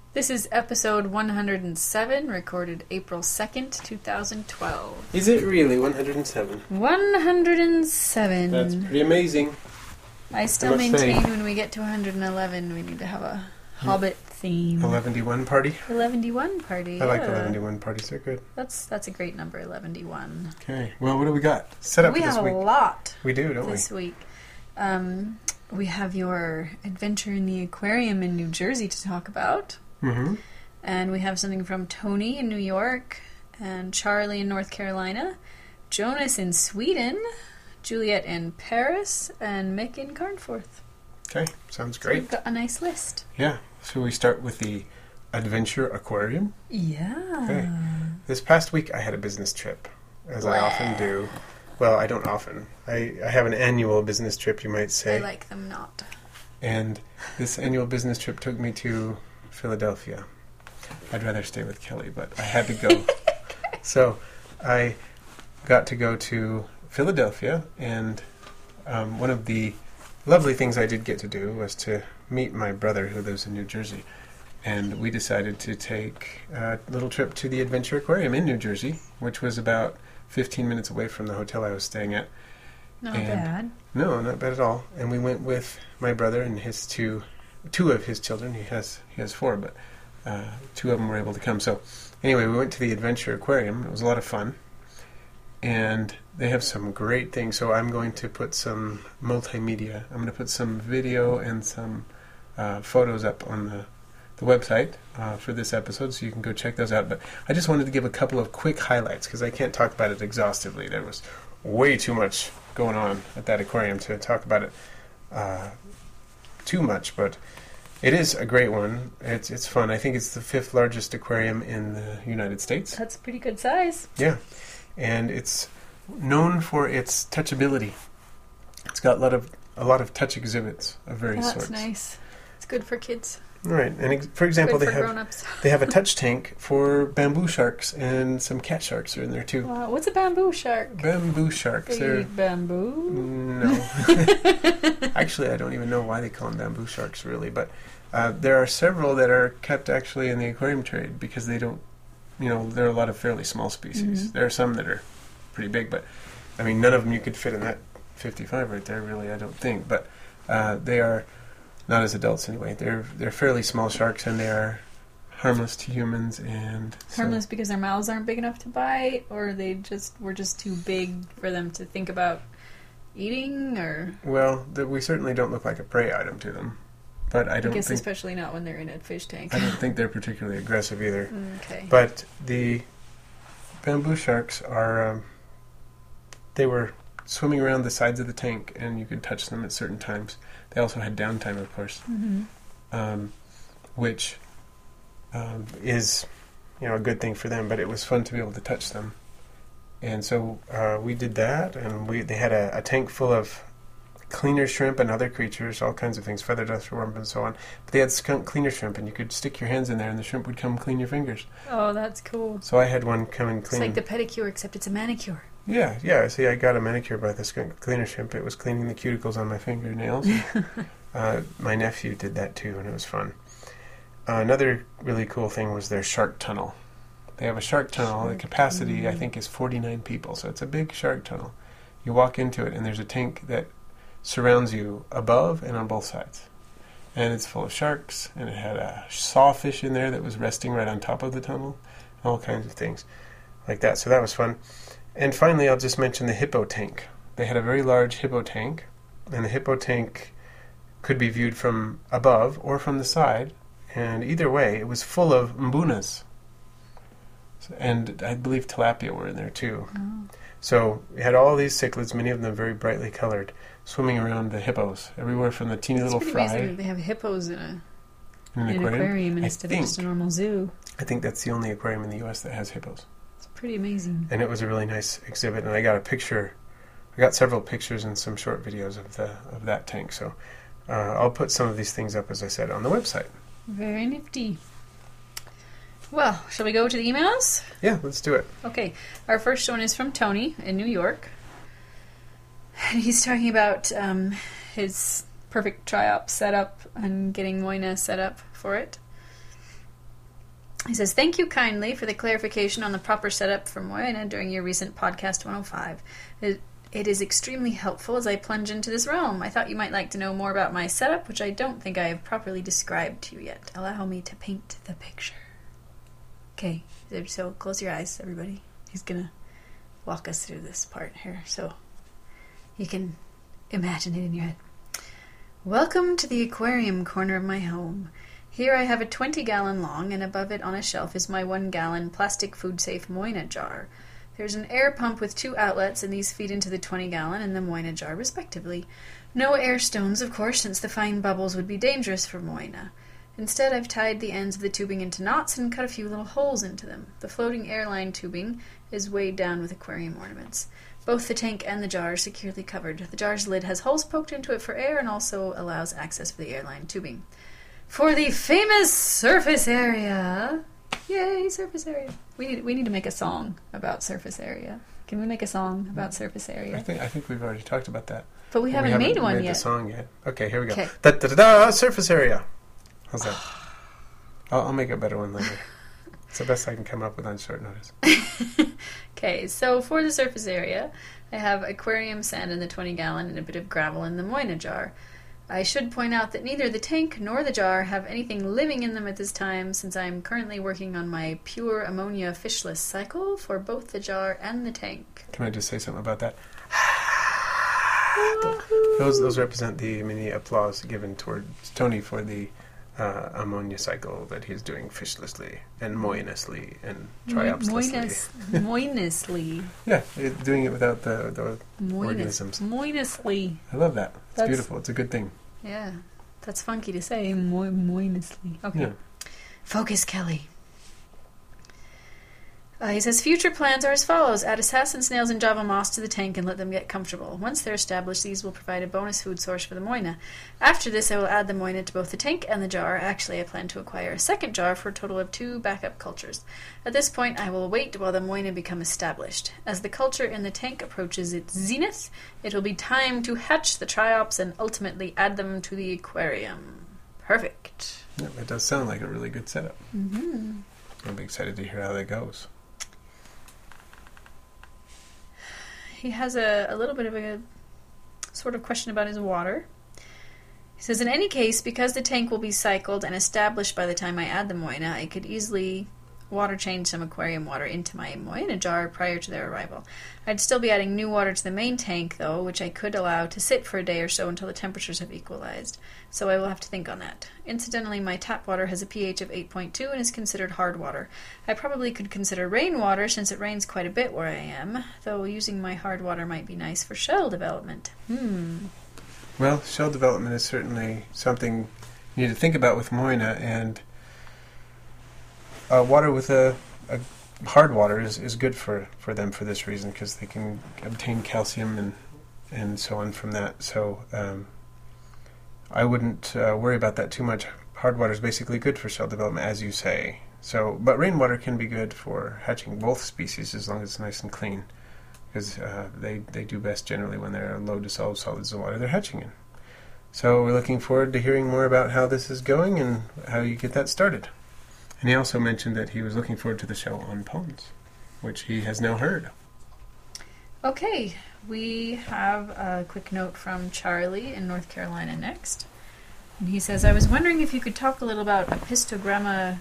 This is episode 107, recorded April 2nd, 2012. Is it really 107? 107. That's pretty amazing. I still maintain when we get to 111, we need to have a Hobbit theme. 11D1 party? 11D1 party. I like 11D1 parties, they're good. That's a great number, 11D1. Okay, well, what do we got set up for this week? We have a lot. We do, don't we? This week. We have your adventure in the aquarium in New Jersey to talk about. Mm-hmm. And we have something from Tony in New York, and Charlie in North Carolina, Jonas in Sweden, Juliet in Paris, and Mick in Carnforth. Okay, sounds So great. we've got a nice list. Yeah, so we start with the Adventure Aquarium. Yeah. Okay. This past week I had a business trip, as I often do. Well, I don't often. I have an annual business trip, you might say. I like them not. And this annual business trip took me to Philadelphia. I'd rather stay with Kelly, but I had to go. So I got to go to Philadelphia, and one of the lovely things I did get to do was to meet my brother who lives in New Jersey. And we decided to take a little trip to the Adventure Aquarium in New Jersey, which was about 15 minutes away from the hotel I was staying at. Not bad. No, not bad at all. And we went with my brother and his two of his children. He has four, but two of them were able to come. So anyway, we went to the Adventure Aquarium. It was a lot of fun. And they have some great things. So I'm going to put some multimedia. I'm going to put some video and some photos up on the website for this episode, so you can go check those out. But I just wanted to give a couple of quick highlights, because I can't talk about it exhaustively. There was way too much going on at that aquarium to talk about it too much, but it is a great one. It's fun. I think it's the 5th largest aquarium in the United States. That's a pretty good size. Yeah, and it's known for its touchability. It's got a lot of touch exhibits of various sorts. That's nice. It's good for kids. Right, and for example, Good they for have grown-ups. they have a touch tank for bamboo sharks, and some cat sharks are in there too. What's a bamboo shark? Bamboo sharks. They eat bamboo? No. Actually, I don't even know why they call them bamboo sharks, really. But there are several that are kept actually in the aquarium trade because they don't, there are a lot of fairly small species. Mm-hmm. There are some that are pretty big, but I mean, none of them you could fit in that 55 right there, really, I don't think. But they are not as adults anyway. They're fairly small sharks, and they are harmless to humans. And harmless because their mouths aren't big enough to bite, or they were just too big for them to think about eating, or... Well, we certainly don't look like a prey item to them. But I guess think, especially not when they're in a fish tank. I don't think they're particularly aggressive either. Okay. But the bamboo sharks are... they were swimming around the sides of the tank, and you could touch them at certain times. They also had downtime, of course, which is, a good thing for them. But it was fun to be able to touch them, and so we did that. And they had a tank full of cleaner shrimp and other creatures, all kinds of things, feather duster worm and so on. But they had skunk cleaner shrimp, and you could stick your hands in there, and the shrimp would come clean your fingers. Oh, that's cool. So I had one come and clean. It's like the pedicure, except it's a manicure. Yeah. See, I got a manicure by the skunk cleaner shrimp. It was cleaning the cuticles on my fingernails. My nephew did that too, and it was fun. Another really cool thing was their shark tunnel. They have a shark tunnel. The capacity, I think, is 49 people, so it's a big shark tunnel. You walk into it, and there's a tank that surrounds you above and on both sides. And it's full of sharks, and it had a sawfish in there that was resting right on top of the tunnel, all kinds of things like that. So that was fun. And finally, I'll just mention the hippo tank. They had a very large hippo tank, and the hippo tank could be viewed from above or from the side, and either way, it was full of mbunas. And I believe tilapia were in there too. Oh. So it had all these cichlids, many of them very brightly colored, swimming around the hippos, everywhere from the teeny little fry. It's amazing that they have hippos in an aquarium aquarium instead of just a normal zoo. I think that's the only aquarium in the U.S. that has hippos. Pretty amazing. And it was a really nice exhibit, and I got several pictures and some short videos of that tank. So I'll put some of these things up, as I said, on the website. Very nifty. Well, shall we go to the emails? Yeah, let's do it. Okay, our first one is from Tony in New York. And he's talking about his perfect try-op setup and getting Moina set up for it. He says, thank you kindly for the clarification on the proper setup for Moina during your recent podcast 105. It is extremely helpful as I plunge into this realm. I thought you might like to know more about my setup, which I don't think I have properly described to you yet. Allow me to paint the picture. Okay, so close your eyes, everybody. He's going to walk us through this part here, so you can imagine it in your head. Welcome to the aquarium corner of my home. Here I have a 20-gallon long, and above it on a shelf is my 1-gallon plastic food-safe Moina jar. There's an air pump with 2 outlets, and these feed into the 20-gallon and the Moina jar, respectively. No air stones, of course, since the fine bubbles would be dangerous for Moina. Instead, I've tied the ends of the tubing into knots and cut a few little holes into them. The floating airline tubing is weighed down with aquarium ornaments. Both the tank and the jar are securely covered. The jar's lid has holes poked into it for air and also allows access for the airline tubing. For the famous surface area! Yay, surface area. We need to make a song about surface area. Can we make a song about surface area? I think we've already talked about that. But we haven't made one yet. The song yet. Okay, here we go. Okay. Da-da-da-da, surface area. How's that? I'll make a better one later. It's the best I can come up with on short notice. Okay, so for the surface area, I have aquarium sand in the 20-gallon and a bit of gravel in the Moina jar. I should point out that neither the tank nor the jar have anything living in them at this time, since I am currently working on my pure ammonia fishless cycle for both the jar and the tank. Can I just say something about that? Those represent the mini applause given towards Tony for the ammonia cycle that he's doing fishlessly and moinously and triopslessly. Moinously. Yeah, doing it without the organisms. Moinously. I love that. It's beautiful. It's a good thing. Yeah, that's funky to say. Moinously. Okay. Yeah. Focus, Kelly. He says, future plans are as follows. Add assassin snails and Java moss to the tank and let them get comfortable. Once they're established, these will provide a bonus food source for the Moina. After this, I will add the Moina to both the tank and the jar. Actually, I plan to acquire a second jar for a total of 2 backup cultures. At this point, I will wait while the Moina become established. As the culture in the tank approaches its zenith, it will be time to hatch the triops and ultimately add them to the aquarium. Perfect. Yeah, it does sound like a really good setup. Mm-hmm. I'll be excited to hear how that goes. He has a little bit of a sort of question about his water. He says, in any case, because the tank will be cycled and established by the time I add the Moina, I could easily water change some aquarium water into my Moina jar prior to their arrival. I'd still be adding new water to the main tank, though, which I could allow to sit for a day or so until the temperatures have equalized. So I will have to think on that. Incidentally, my tap water has a pH of 8.2 and is considered hard water. I probably could consider rainwater since it rains quite a bit where I am, though using my hard water might be nice for shell development. Well, shell development is certainly something you need to think about with Moina, and water with a hard water is good for them for this reason, because they can obtain calcium and so on from that. So I wouldn't worry about that too much. Hard water is basically good for shell development, as you say. So, but rainwater can be good for hatching both species as long as it's nice and clean, because they do best generally when they're low dissolved solids of water they're hatching in. So we're looking forward to hearing more about how this is going and how you get that started. And he also mentioned that he was looking forward to the show on ponds, which he has now heard. Okay, we have a quick note from Charlie in North Carolina next. And he says, I was wondering if you could talk a little about Apistogramma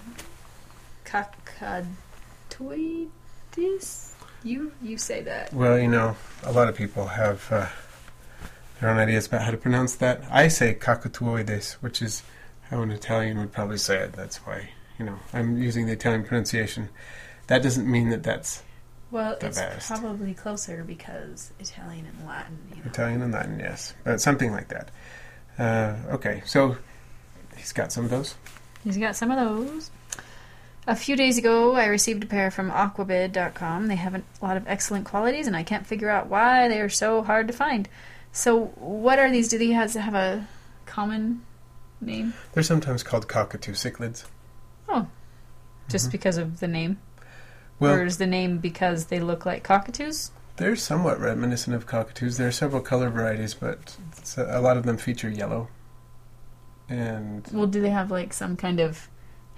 cacatoides? You say that. Well, a lot of people have their own ideas about how to pronounce that. I say cacatoides, which is how an Italian would probably say it. That's why, I'm using the Italian pronunciation. That doesn't mean that that's well, the it's best. Probably closer because Italian and Latin. Italian and Latin, yes. But something like that. Okay, so he's got some of those. He's got some of those. A few days ago, I received a pair from aquabid.com. They have a lot of excellent qualities, and I can't figure out why they are so hard to find. So what are these? Do they have a common name? They're sometimes called cockatoo cichlids. Oh, just because of the name? Well, or is the name because they look like cockatoos? They're somewhat reminiscent of cockatoos. There are several color varieties, but a lot of them feature yellow. And well, do they have like some kind of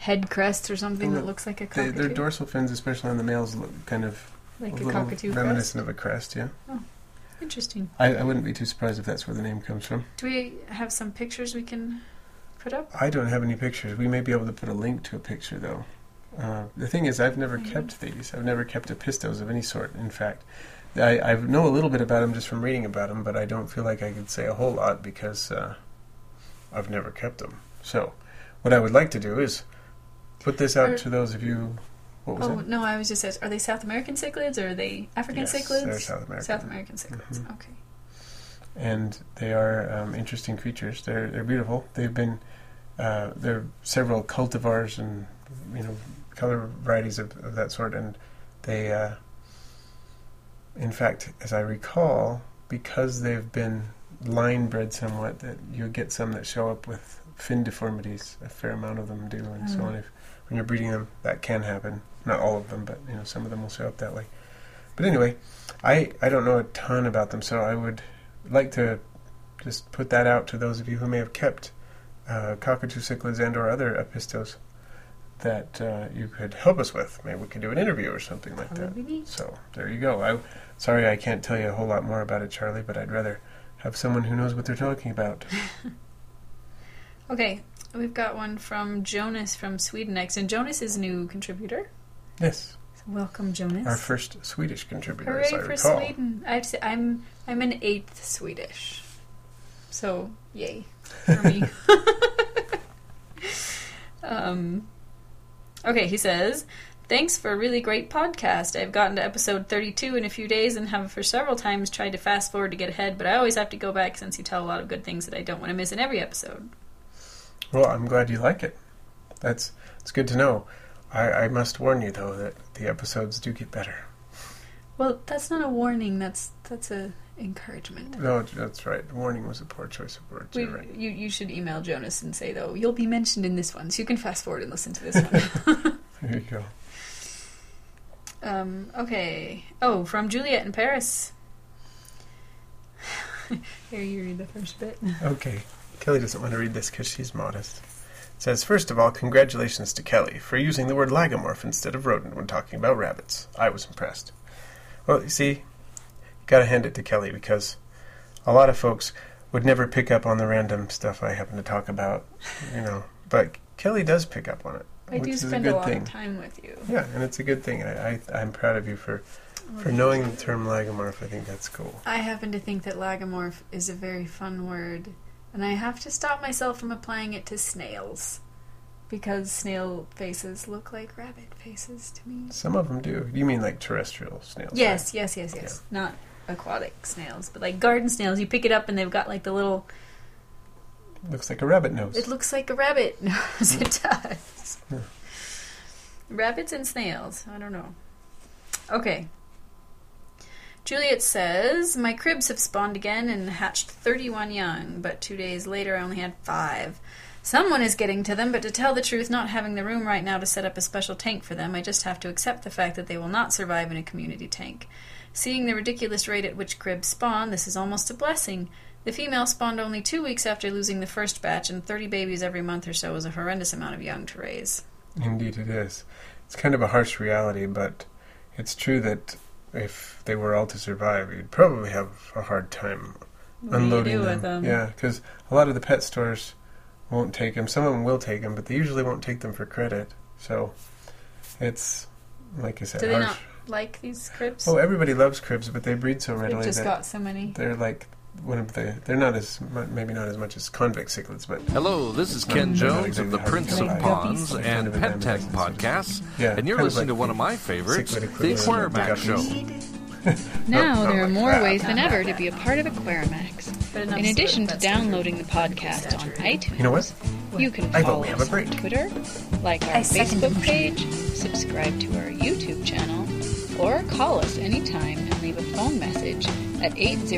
head crest or something that looks like a cockatoo? Their dorsal fins, especially on the males, look kind of like a a cockatoo reminiscent crest? of a crest, yeah. Oh, interesting. I wouldn't be too surprised if that's where the name comes from. Do we have some pictures we can put up? I don't have any pictures. We may be able to put a link to a picture, though. The thing is, I've never kept these. I've never kept Epistos of any sort, in fact. I know a little bit about them just from reading about them, but I don't feel like I could say a whole lot because I've never kept them. So, what I would like to do is put this out to those of you... What was that? No, I was just asking, are they South American cichlids or are they African cichlids? They're South American. South American cichlids, okay. And they are interesting creatures. They're beautiful. They've been... there are several cultivars and, color varieties of that sort, and they... in fact, as I recall, because they've been line bred somewhat, that you get some that show up with fin deformities. A fair amount of them do, and so on. When you're breeding them, that can happen. Not all of them, but some of them will show up that way. But anyway, I don't know a ton about them, so I would like to just put that out to those of you who may have kept cockatoo cichlids and or other Epistos that you could help us with. Maybe we could do an interview or something like that. So there you go. Sorry I can't tell you a whole lot more about it, Charlie, but I'd rather have someone who knows what they're talking about. Okay, we've got one from Jonas from Sweden Next, and Jonas is a new contributor. Yes. So welcome, Jonas. Our first Swedish contributor, Hooray as I for recall. Sweden. I'd say I'm an 8th Swedish. So, yay for me. Okay, he says, thanks for a really great podcast. I've gotten to episode 32 in a few days and have for several times tried to fast forward to get ahead, but I always have to go back since you tell a lot of good things that I don't want to miss in every episode. Well, I'm glad you like it. It's good to know. I must warn you, though, that the episodes do get better. Well, that's not a warning. That's a encouragement. No, that's right. Warning was a poor choice of words. You're right. You should email Jonas and say, though, you'll be mentioned in this one, so you can fast forward and listen to this one. There you go. Okay. Oh, from Juliet in Paris. Here, you read the first bit. Okay. Kelly doesn't want to read this because she's modest. It says, first of all, congratulations to Kelly for using the word lagomorph instead of rodent when talking about rabbits. I was impressed. Well, you see, you gotta hand it to Kelly because a lot of folks would never pick up on the random stuff I happen to talk about, but Kelly does pick up on it. I do spend a lot of time with you. Yeah, and it's a good thing. I'm proud of you for knowing the term lagomorph. I think that's cool. I happen to think that lagomorph is a very fun word, and I have to stop myself from applying it to snails, because snail faces look like rabbit faces to me. Some of them do. You mean like terrestrial snails? Yes, right? yes. Yeah. Not aquatic snails, but like garden snails. You pick it up and they've got like the little... Looks like a rabbit nose. It looks like a rabbit nose. It does. Yeah. Rabbits and snails. I don't know. Okay. Juliet says, my cribs have spawned again and hatched 31 young, but 2 days later I only had 5. Someone is getting to them, but to tell the truth, not having the room right now to set up a special tank for them, I just have to accept the fact that they will not survive in a community tank. Seeing the ridiculous rate at which cribs spawn, this is almost a blessing. The female spawned only 2 weeks after losing the first batch, and 30 babies every month or so is a horrendous amount of young to raise. Indeed it is. It's kind of a harsh reality, but it's true that if they were all to survive, you'd probably have a hard time unloading them. Yeah, because a lot of the pet stores won't take them. Some of them will take them, but they usually won't take them for credit. So it's, like I said, Do they harsh. not like these cribs? Oh, everybody loves cribs, but they breed so readily. They've just that got so many. They're like one of the. They're not as maybe not as much as convict cichlids, but hello. This is Ken Jones of the Prince of Ponds and Pet Tech podcasts, and you're listening to one of my favorites, the Aquarimax Show. Now there are more ways than ever to be a part of Aquarimax. In addition to downloading the podcast on iTunes, you know what? You can follow us on Twitter, like our Facebook page, subscribe to our YouTube channel, or call us anytime and leave a phone message at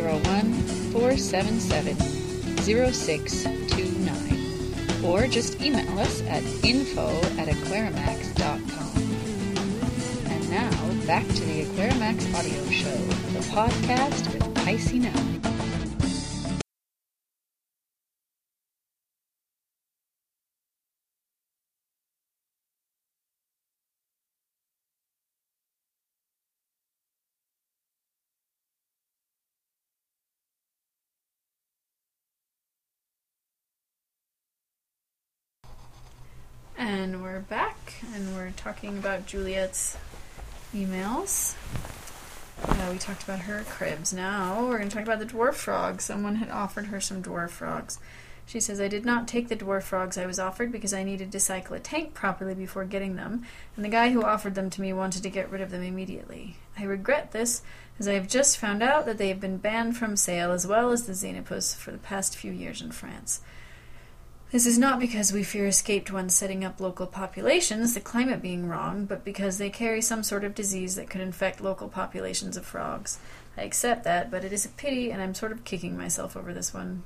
801-477-0629. Or just email us at info@aquarimax.com. And now, back to the Aquarimax audio show, the podcast with Icy Nell. And we're back, and we're talking about Juliet's emails. We talked about her cribs. Now we're going to talk about the dwarf frogs. Someone had offered her some dwarf frogs. She says, I did not take the dwarf frogs I was offered because I needed to cycle a tank properly before getting them, and the guy who offered them to me wanted to get rid of them immediately. I regret this, as I have just found out that they have been banned from sale, as well as the Xenopus, for the past few years in France. This is not because we fear escaped ones setting up local populations, the climate being wrong, but because they carry some sort of disease that could infect local populations of frogs. I accept that, but it is a pity, and I'm sort of kicking myself over this one.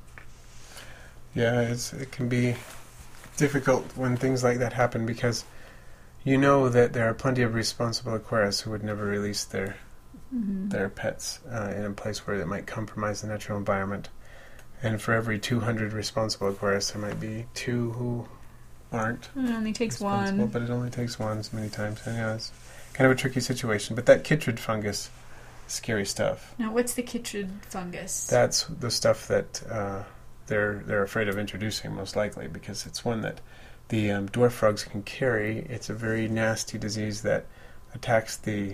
Yeah, it can be difficult when things like that happen, because you know that there are plenty of responsible aquarists who would never release their pets in a place where it might compromise the natural environment. And for every 200 responsible aquarists, there might be 2 who aren't. It only takes one. But it only takes one so many times. And yeah, it's kind of a tricky situation. But that chytrid fungus, scary stuff. Now, what's the chytrid fungus? That's the stuff that they're afraid of introducing, most likely, because it's one that the dwarf frogs can carry. It's a very nasty disease that attacks the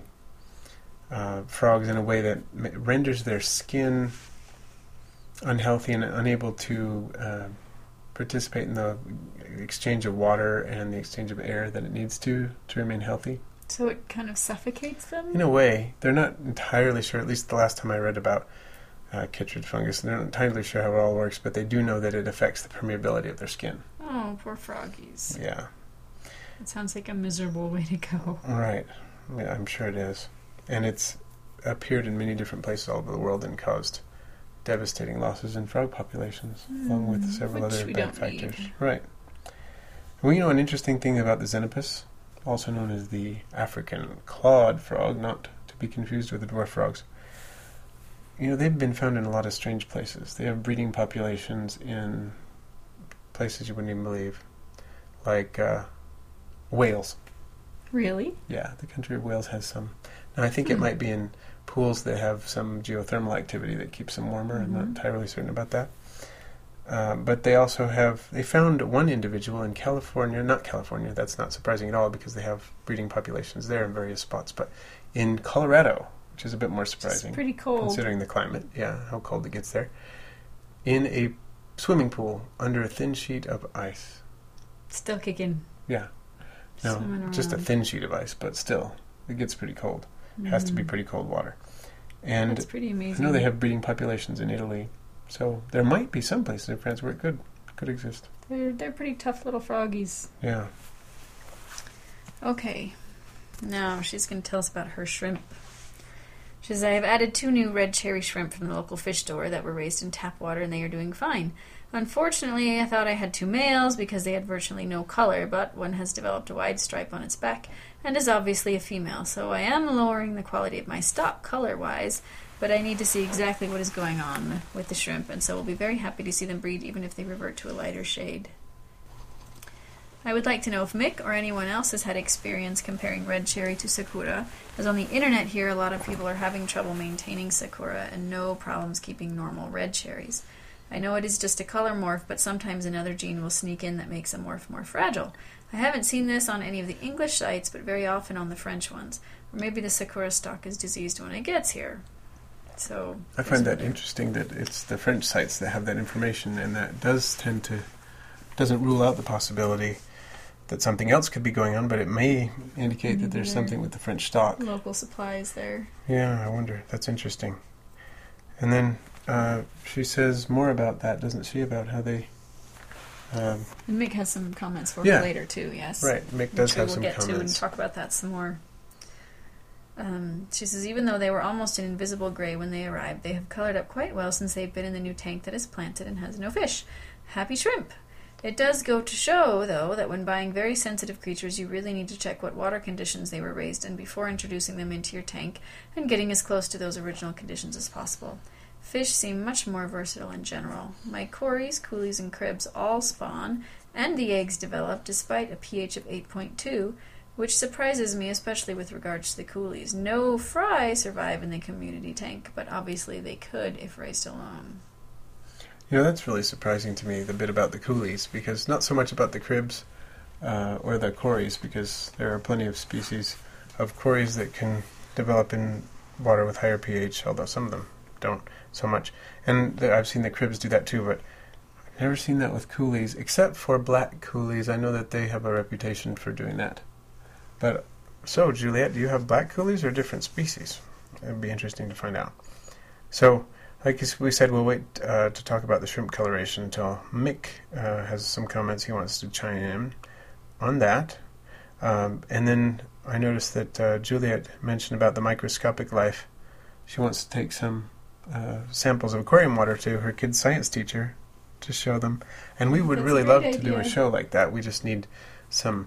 frogs in a way that renders their skin unhealthy and unable to participate in the exchange of water and the exchange of air that it needs to remain healthy. So it kind of suffocates them? In a way. They're not entirely sure, at least the last time I read about chytrid fungus, they're not entirely sure how it all works, but they do know that it affects the permeability of their skin. Oh, poor froggies. Yeah. It sounds like a miserable way to go. Right. Yeah, I'm sure it is. And it's appeared in many different places all over the world and caused devastating losses in frog populations, along with several other bad factors. Right. Well, you know, an interesting thing about the Xenopus, also known as the African clawed frog, not to be confused with the dwarf frogs. You know, they've been found in a lot of strange places. They have breeding populations in places you wouldn't even believe, like Wales. Really? Yeah, the country of Wales has some. Now, I think it might be in pools that have some geothermal activity that keeps them warmer. I'm not entirely certain about that. But they found one individual in California, not California, that's not surprising at all because they have breeding populations there in various spots, but in Colorado, which is a bit more surprising. It's pretty cold. Considering the climate, how cold it gets there. In a swimming pool under a thin sheet of ice. Still kicking. Yeah. No, just a thin sheet of ice, but still, it gets pretty cold. It has to be pretty cold water. And that's pretty amazing. I know they have breeding populations in Italy, so there might be some places in France where it could exist. They're pretty tough little froggies. Yeah. Okay. Now she's going to tell us about her shrimp. She says, I have added 2 new red cherry shrimp from the local fish store that were raised in tap water, and they are doing fine. Unfortunately, I thought I had 2 males because they had virtually no color, but one has developed a wide stripe on its back and is obviously a female, so I am lowering the quality of my stock color-wise, but I need to see exactly what is going on with the shrimp, and so we'll be very happy to see them breed even if they revert to a lighter shade. I would like to know if Mick or anyone else has had experience comparing red cherry to sakura, as on the internet here a lot of people are having trouble maintaining sakura and no problems keeping normal red cherries. I know it is just a color morph, but sometimes another gene will sneak in that makes a morph more fragile. I haven't seen this on any of the English sites, but very often on the French ones. Or maybe the sakura stock is diseased when it gets here. So I find that interesting that it's the French sites that have that information, and that doesn't rule out the possibility that something else could be going on, but it may indicate that there's something with the French stock. Local supplies there. Yeah, I wonder. That's interesting. And then she says more about that, doesn't she, about how they... and Mick has some comments for her later, too, yes. Right, Mick does have some comments. We'll get to and talk about that some more. She says, even though they were almost an invisible gray when they arrived, they have colored up quite well since they've been in the new tank that is planted and has no fish. Happy shrimp! It does go to show, though, that when buying very sensitive creatures, you really need to check what water conditions they were raised in before introducing them into your tank and getting as close to those original conditions as possible. Fish seem much more versatile in general. My cories, coolies, and cribs all spawn, and the eggs develop despite a pH of 8.2, which surprises me, especially with regards to the coolies. No fry survive in the community tank, but obviously they could if raised alone. You know, that's really surprising to me, the bit about the coolies, because not so much about the cribs, or the cories, because there are plenty of species of cories that can develop in water with higher pH, although some of them don't so much. And I've seen the cribs do that too, but I've never seen that with coolies, except for black coolies. I know that they have a reputation for doing that. But so, Juliet, do you have black coolies or different species? It would be interesting to find out. So, like we said, we'll wait to talk about the shrimp coloration until Mick has some comments he wants to chime in on that. And then I noticed that Juliet mentioned about the microscopic life. She wants to take some samples of aquarium water to her kid's science teacher to show them. And we would really love to do a show like that. We just need some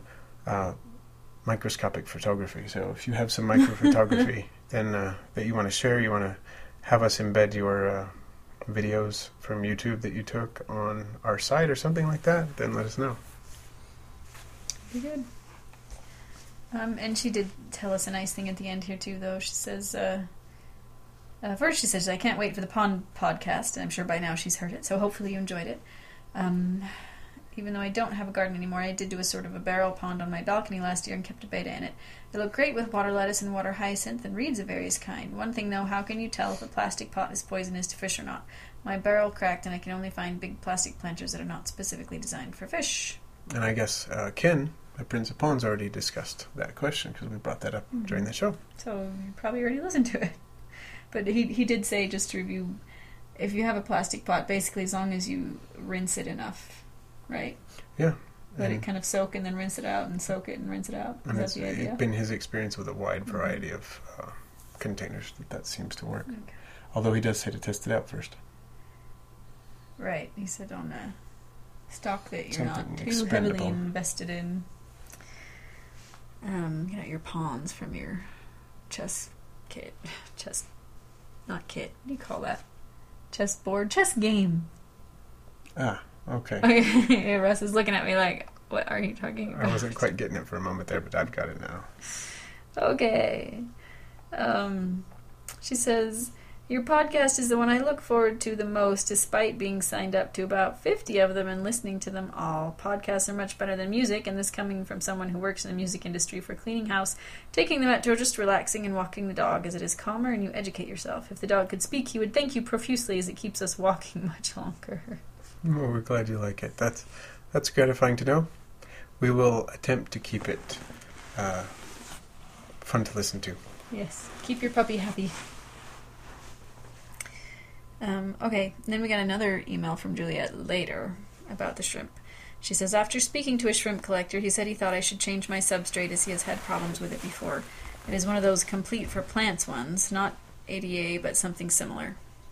microscopic photography. So if you have some microphotography then that you want to share, you want to have us embed your videos from YouTube that you took on our site or something like that, then let us know. Be good. And she did tell us a nice thing at the end here too, though. She says, first she says, I can't wait for the pond podcast, and I'm sure by now she's heard it, so hopefully you enjoyed it. Even though I don't have a garden anymore, I did do a sort of a barrel pond on my balcony last year and kept a betta in it. It looked great with water lettuce and water hyacinth and reeds of various kind. One thing though, how can you tell if a plastic pot is poisonous to fish or not? My barrel cracked and I can only find big plastic planters that are not specifically designed for fish. And I guess Ken, the Prince of Ponds, already discussed that question because we brought that up during the show. So you probably already listened to it. But he did say, just to review, if you have a plastic pot, basically as long as you rinse it enough, right? Yeah. Let it kind of soak and then rinse it out and soak it and rinse it out. Is that the idea? It's been his experience with a wide variety of containers that seems to work. Okay. Although he does say to test it out first. Right. He said on a stock that you're Something not too expendable. heavily invested in. Get out your pawns from your chess kit. Not kit. What do you call that? Chessboard? Chess game. Ah, okay. Okay. Russ is looking at me like, what are you talking about? I wasn't quite getting it for a moment there, but I've got it now. Okay. She says, your podcast is the one I look forward to the most, despite being signed up to about 50 of them and listening to them all. Podcasts are much better than music, and this coming from someone who works in the music industry for cleaning house, taking the metro, just relaxing and walking the dog, as it is calmer and you educate yourself. If the dog could speak, he would thank you profusely, as it keeps us walking much longer. Well, we're glad you like it. That's gratifying to know. We will attempt to keep it fun to listen to. Yes. Keep your puppy happy. Okay, then we got another email from Juliet later about the shrimp. She says, after speaking to a shrimp collector, he said he thought I should change my substrate as he has had problems with it before. It is one of those complete for plants ones, not ADA, but something similar.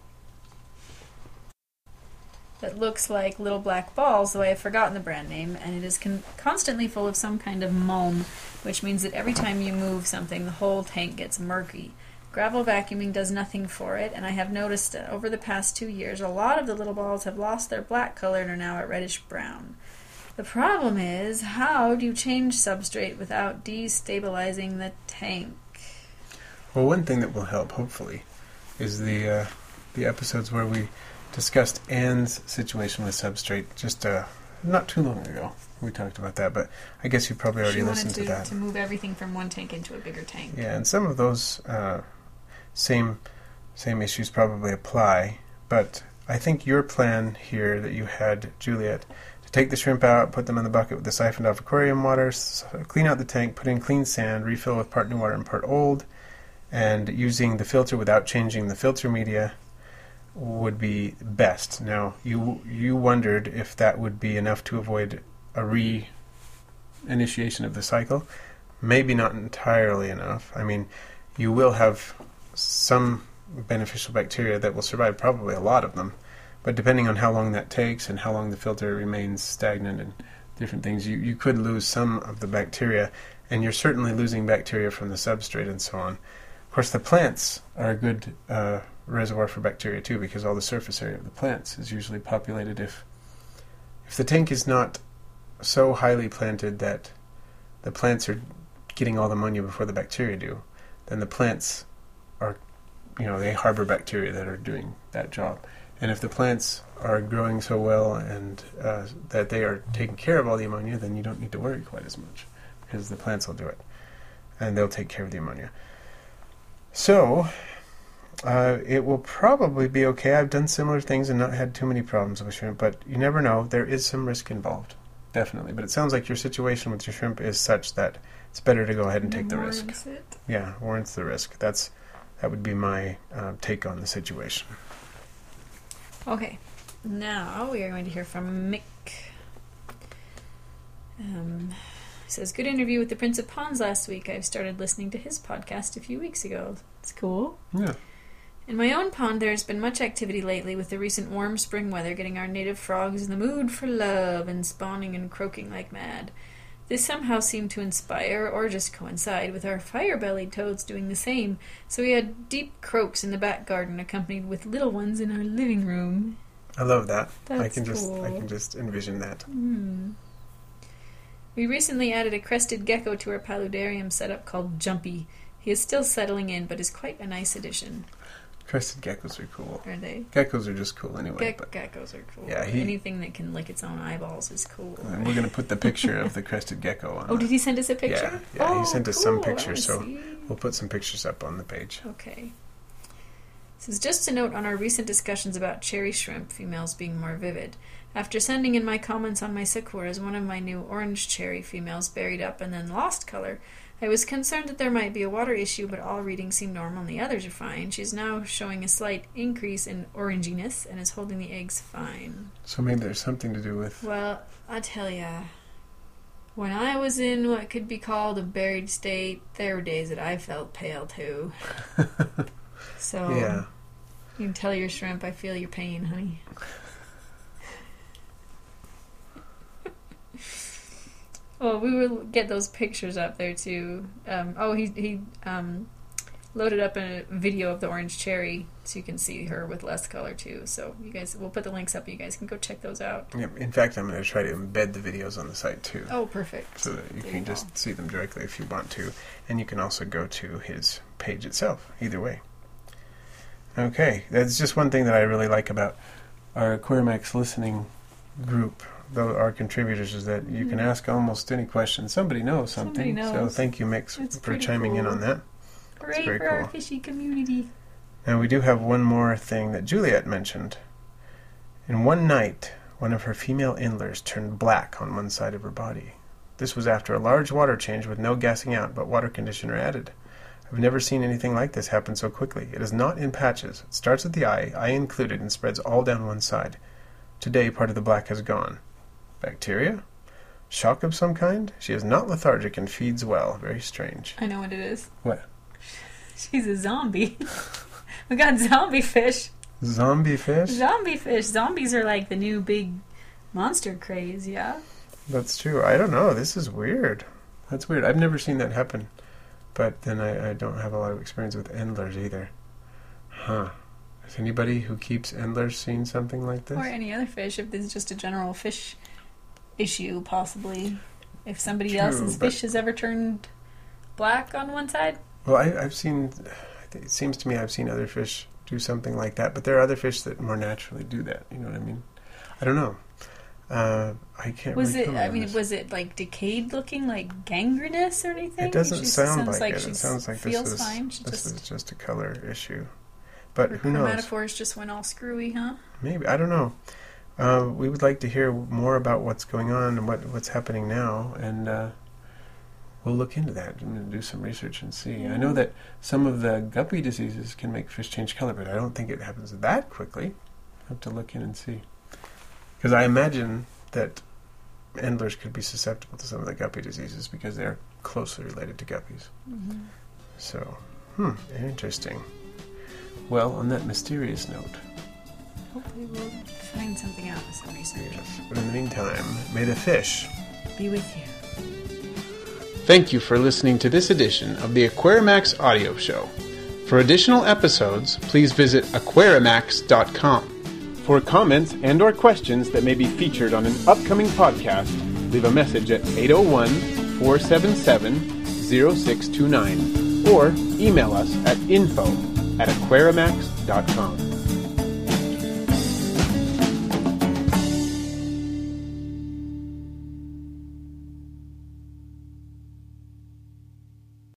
That looks like little black balls, though I have forgotten the brand name, and it is constantly full of some kind of mulm, which means that every time you move something, the whole tank gets murky. Gravel vacuuming does nothing for it, and I have noticed that over the past 2 years, a lot of the little balls have lost their black color and are now at reddish brown. The problem is, how do you change substrate without destabilizing the tank? Well, one thing that will help, hopefully, is the episodes where we discussed Anne's situation with substrate just not too long ago. We talked about that, but I guess you probably already listened to that. She wanted to move everything from one tank into a bigger tank. Yeah, and some of those same issues probably apply, but I think your plan here that you had, Juliet, to take the shrimp out, put them in the bucket with the siphoned off aquarium water, clean out the tank, put in clean sand, refill with part new water and part old, and using the filter without changing the filter media would be best. Now, you wondered if that would be enough to avoid a re-initiation of the cycle. Maybe not entirely enough. I mean, you will have some beneficial bacteria that will survive, probably a lot of them, but depending on how long that takes and how long the filter remains stagnant and different things, you could lose some of the bacteria, and you're certainly losing bacteria from the substrate and so on. Of course, the plants are a good reservoir for bacteria too, because all the surface area of the plants is usually populated. If the tank is not so highly planted that the plants are getting all the ammonia before the bacteria do, then the plants are, they harbor bacteria that are doing that job. And if the plants are growing so well and that they are taking care of all the ammonia, then you don't need to worry quite as much because the plants will do it. And they'll take care of the ammonia. So, it will probably be okay. I've done similar things and not had too many problems with shrimp, but you never know. There is some risk involved, definitely. But it sounds like your situation with your shrimp is such that it's better to go ahead and take the risk. Yeah, warrants the risk. That would be my take on the situation. Okay, now we are going to hear from Mick. He says, good interview with the Prince of Ponds last week. I've started listening to his podcast a few weeks ago. It's cool. Yeah. In my own pond, there has been much activity lately with the recent warm spring weather getting our native frogs in the mood for love and spawning and croaking like mad. This somehow seemed to inspire or just coincide with our fire-bellied toads doing the same, so we had deep croaks in the back garden accompanied with little ones in our living room. I love that. That's cool. I can just envision that. We recently added a crested gecko to our paludarium setup called Jumpy. He is still settling in, but is quite a nice addition. Crested geckos are cool. Are they? Geckos are just cool anyway. Geckos are cool. Yeah, anything that can lick its own eyeballs is cool. And we're going to put the picture of the crested gecko on. Oh, did he send us a picture? Yeah, he sent us some pictures, so see. We'll put some pictures up on the page. Okay. This is just a note on our recent discussions about cherry shrimp, females being more vivid. After sending in my comments on my sakuras, one of my new orange cherry females buried up and then lost color. I was concerned that there might be a water issue, but all readings seem normal and the others are fine. She's now showing a slight increase in oranginess and is holding the eggs fine. So maybe there's something to do with... Well, I tell ya, when I was in what could be called a buried state, there were days that I felt pale too. So, yeah. You can tell your shrimp, I feel your pain, honey. Well, we will get those pictures up there too. He loaded up a video of the orange cherry so you can see her with less color too. So you guys, we'll put the links up. You guys can go check those out. Yep. In fact, I'm going to try to embed the videos on the site too. Oh, perfect. So that you can just see them directly if you want to. And you can also go to his page itself, either way. Okay. That's just one thing that I really like about our Aquarimax listening group. Our contributors is that you can ask almost any question. Somebody knows something. So thank you, Mix, for chiming in on that. Great for our fishy community. Now we do have one more thing that Juliet mentioned. In one night, one of her female indlers turned black on one side of her body. This was after a large water change with no gassing out, but water conditioner added. I've never seen anything like this happen so quickly. It is not in patches. It starts at the eye included, and spreads all down one side. Today, part of the black has gone. Bacteria? Shock of some kind? She is not lethargic and feeds well. Very strange. I know what it is. What? She's a zombie. We got zombie fish. Zombie fish? Zombie fish. Zombies are like the new big monster craze, yeah? That's true. I don't know. This is weird. That's weird. I've never seen that happen. But then I don't have a lot of experience with endlers either. Huh. Has anybody who keeps endlers seen something like this? Or any other fish, if this is just a general fish issue, possibly. If somebody else's fish has ever turned black on one side? Well, I've seen... It seems to me I've seen other fish do something like that, but there are other fish that more naturally do that. You know what I mean? I don't know. I can't. Was it like decayed looking, like gangrenous or anything? It doesn't sound like it. It sounds like this is just a color issue. But who knows? Metaphors just went all screwy, huh? Maybe. I don't know. We would like to hear more about what's going on and what's happening now, and we'll look into that and do some research and see. I know that some of the guppy diseases can make fish change color, but I don't think it happens that quickly. I'll have to look in and see. Because I imagine that endlers could be susceptible to some of the guppy diseases because they're closely related to guppies. Mm-hmm. So, interesting. Well, on that mysterious note, hopefully we'll find something out with some research. Yes, but in the meantime, may the fish be with you. Thank you for listening to this edition of the Aquarimax Audio Show. For additional episodes, please visit aquarimax.com. For comments and or questions that may be featured on an upcoming podcast, leave a message at 801-477-0629 or email us at info@aquarimax.com.